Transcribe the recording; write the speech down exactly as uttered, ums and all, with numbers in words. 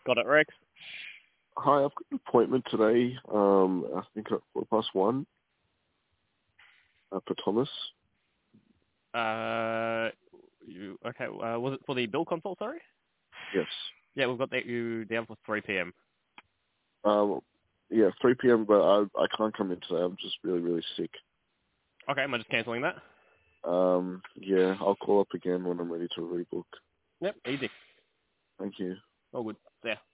Got it, Rex. Hi, I've got an appointment today. Um, I think at quarter past one uh, for Thomas. Uh, you, okay, uh, was it for the bill consult, sorry? Yes. Yeah, we've got that you down for three p.m. Um, yeah, three p.m. But I I can't come in today. I'm just really really sick. Okay, am I just cancelling that? Um, yeah, I'll call up again when I'm ready to rebook. Yep, easy. Thank you. All good. Yeah.